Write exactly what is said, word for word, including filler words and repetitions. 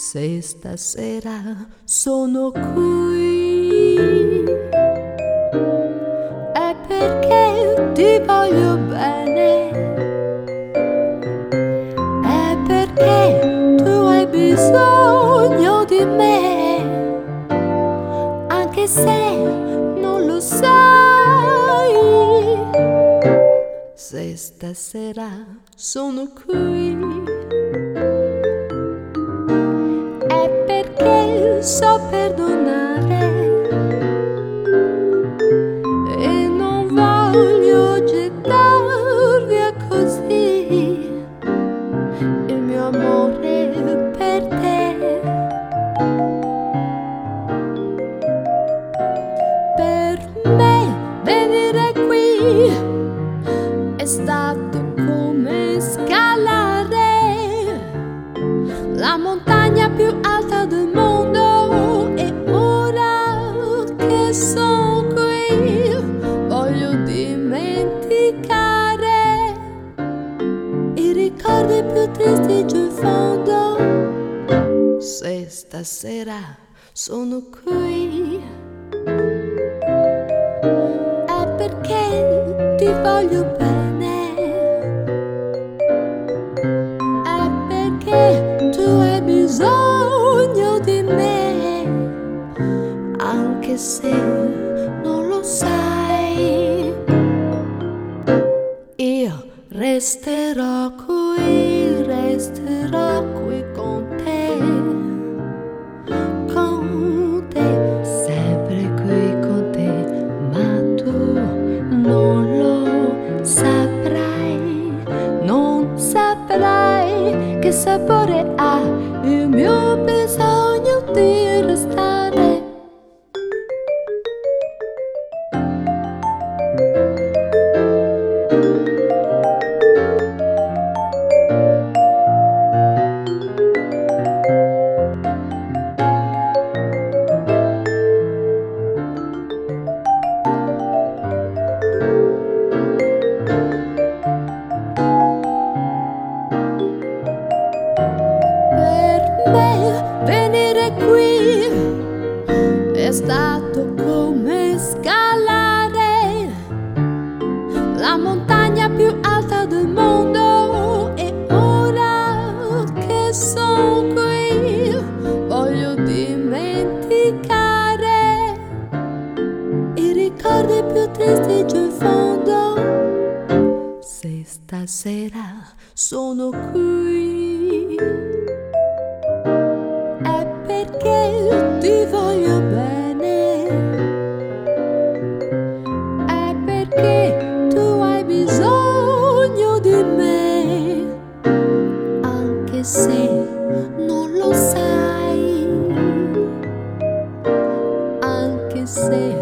Se stasera sono qui è perché ti voglio bene, è perché tu hai bisogno di me, anche se non lo sai. Se stasera sono qui so perdonare e non voglio gettar via così il mio amore per te. Per me venire qui è stato come scalare la montagna più alta del mondo. Sono qui, voglio dimenticare i ricordi più tristi giù in fondo. Se stasera sono qui è perché ti voglio bene, è perché tu hai bisogno di me, anche se non lo sai. Io resterò qui, resterò qui con te, con te, sempre qui con te, ma tu non lo saprai, non saprai che sapore ha il mio bisogno di restare. Venire qui è stato come scalare la montagna più alta del mondo, e ora che sono qui voglio dimenticare i ricordi più tristi giù in fondo. Se stasera sono qui è perché ti voglio bene, è perché tu hai bisogno di me, anche se non lo sai, anche se